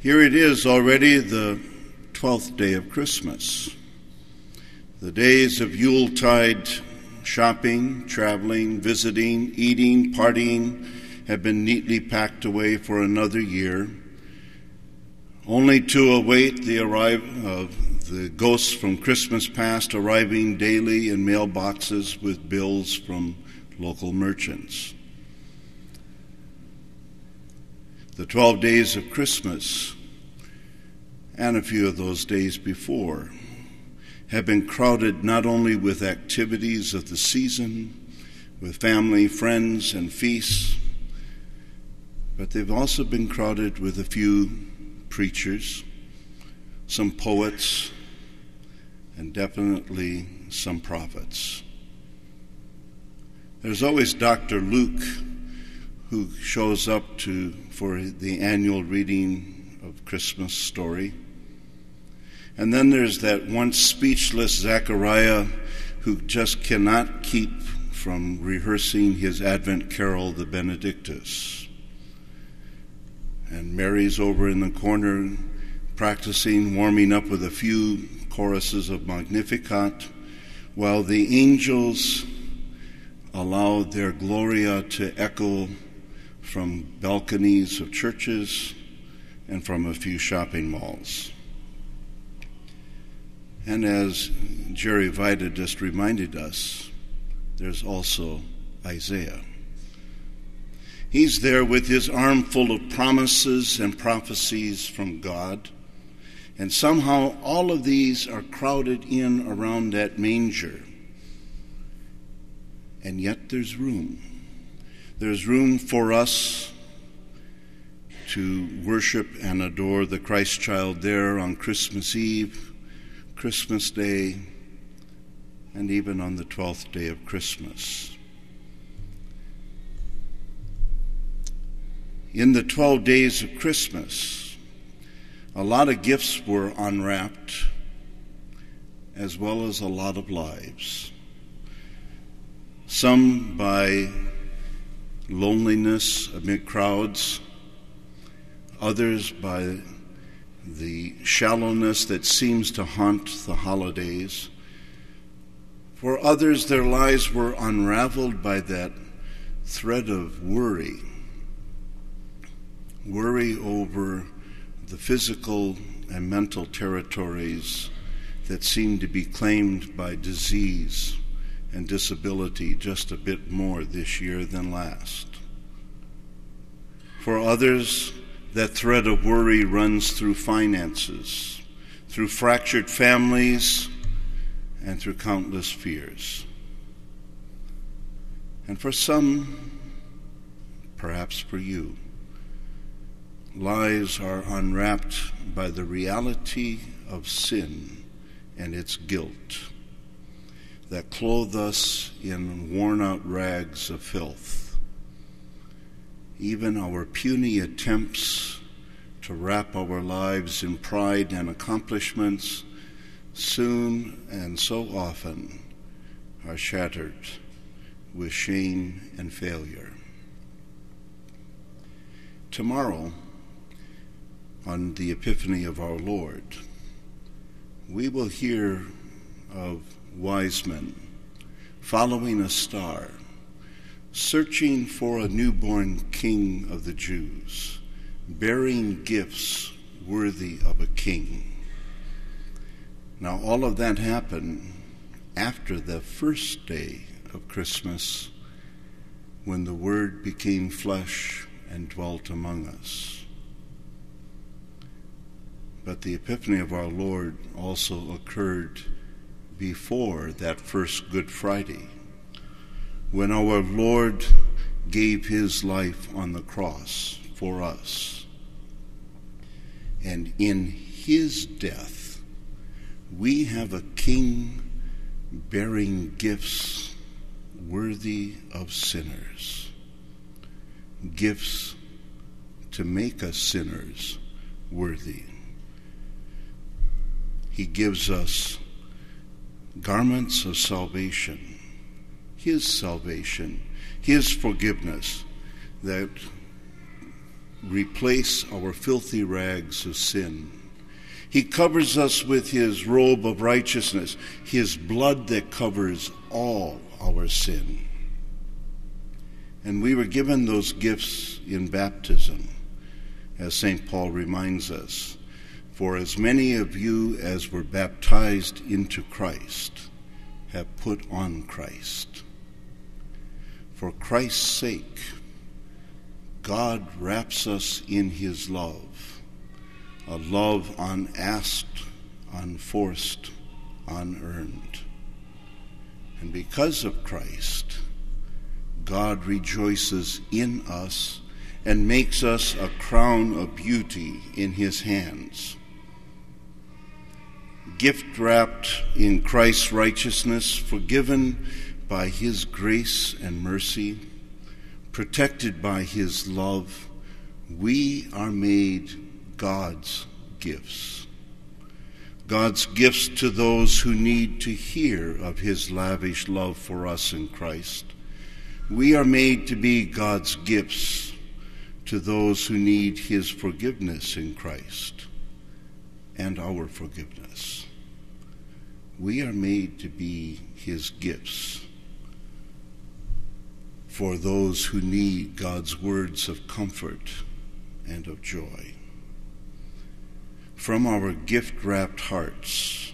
Here it is already the 12th day of Christmas. The days of Yuletide shopping, traveling, visiting, eating, partying have been neatly packed away for another year, only to await the arrival of the ghosts from Christmas past arriving daily in mailboxes with bills from local merchants. The 12 days of Christmas, and a few of those days before, have been crowded not only with activities of the season, with family, friends, and feasts, but they've also been crowded with a few preachers, some poets, and definitely some prophets. There's always Dr. Luke, who shows up for the annual reading of Christmas story. And then there's that once speechless Zechariah, who just cannot keep from rehearsing his Advent carol, the Benedictus. And Mary's over in the corner practicing, warming up with a few choruses of Magnificat, while the angels allow their Gloria to echo from balconies of churches and from a few shopping malls. And as Jerry Vida just reminded us, there's also Isaiah. He's there with his arm full of promises and prophecies from God, and somehow all of these are crowded in around that manger. And yet there's room. There's room for us to worship and adore the Christ child there on Christmas Eve, Christmas Day, and even on the 12th day of Christmas. In the 12 days of Christmas, a lot of gifts were unwrapped, as well as a lot of lives. Some by loneliness amid crowds, others by the shallowness that seems to haunt the holidays. For others, their lives were unraveled by that thread of worry over the physical and mental territories that seem to be claimed by disease and disability just a bit more this year than last. For others, that thread of worry runs through finances, through fractured families, and through countless fears. And for some, perhaps for you, lives are unwrapped by the reality of sin and its guilt that clothe us in worn-out rags of filth. Even our puny attempts to wrap our lives in pride and accomplishments soon and so often are shattered with shame and failure. Tomorrow, on the Epiphany of our Lord, we will hear of wise men following a star, searching for a newborn king of the Jews, bearing gifts worthy of a king. Now, all of that happened after the first day of Christmas, when the Word became flesh and dwelt among us. But the Epiphany of our Lord also occurred before that first Good Friday, when our Lord gave his life on the cross for us. And in his death, we have a king bearing gifts worthy of sinners, gifts to make us sinners worthy. He gives us garments of salvation, his forgiveness that replace our filthy rags of sin. He covers us with his robe of righteousness, his blood that covers all our sin. And we were given those gifts in baptism, as St. Paul reminds us. For as many of you as were baptized into Christ have put on Christ. For Christ's sake, God wraps us in his love, a love unasked, unforced, unearned. And because of Christ, God rejoices in us and makes us a crown of beauty in his hands. Gift wrapped in Christ's righteousness, forgiven by his grace and mercy, protected by his love, we are made God's gifts. God's gifts to those who need to hear of his lavish love for us in Christ. We are made to be God's gifts to those who need his forgiveness in Christ and our forgiveness. We are made to be his gifts for those who need God's words of comfort and of joy. From our gift-wrapped hearts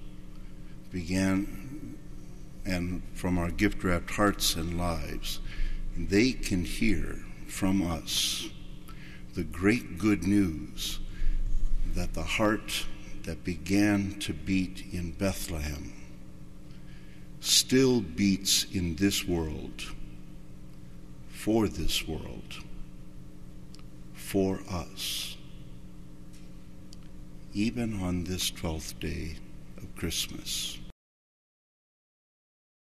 from our gift-wrapped hearts and lives, they can hear from us the great good news that the heart that began to beat in Bethlehem still beats in this world, for this world, for us, even on this 12th day of Christmas.